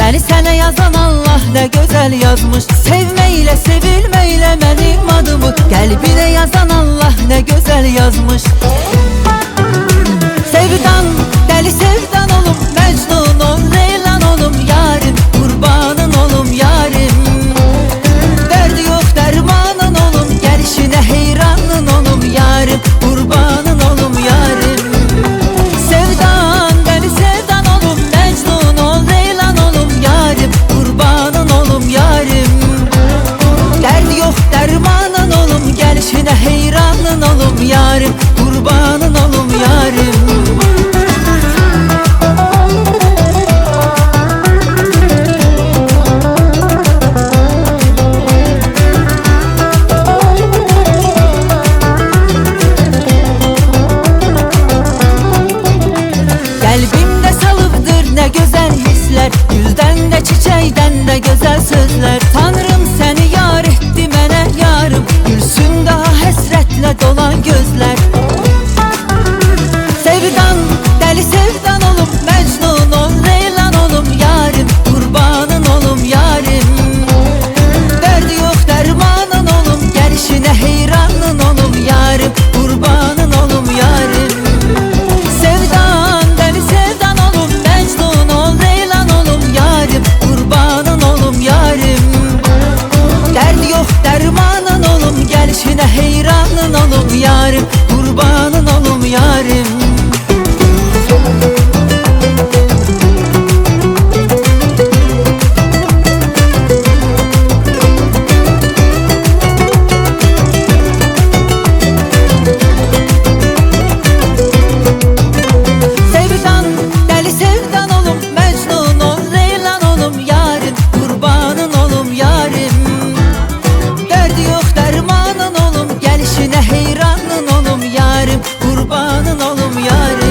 Səni sənə yazan Allah nə gözəl yazmış. Sevmeyle sevilmeyle benim adımı qəlbinə yazan Allah nə gözəl yazmış. Sevdan, deli sevdan olum, Mecnun ol, Leylan olum yarim, kurbanın olum yarim. Derdi yok dermanın olum, gelişine heyranın olum yarim, kurbanın olum yarim. Sevdan, deli sevdan olum, Mecnun ol, Leylan olum yarim, kurbanın olum yarim. Derdi yok dermanın olum, gelişine heyranın olum yarim, kurbanın olum yarim. Kalbimde salıbdır ne güzel hisler, gülden de çiçeğden de güzel sözler. Tanrım seni yar etti mənə yarım, gülsün daha hesretle dolan gözler. Sevdan, deli sevdan olum, Mecnun ol, Leylan olum yarim, kurbanın olum yarim. Derdi yok dermanın olum, gelişine heyranın olum yarim, kurbanın olum yarim. Sevdan, deli sevdan olum, Mecnun ol, Leylan olum yarim, kurbanın olum yarim. Derdi yok dermanın olum, gelişine heyranın olum yarim, kurbanın olum yarim. Sevdan, deli sevdan olum, Mecnun ol, Leylan olum yarim, kurbanın olum yarim. Derdi yok dermanın olum, gelişine heyranın olum yarim, kurbanın olum yarim.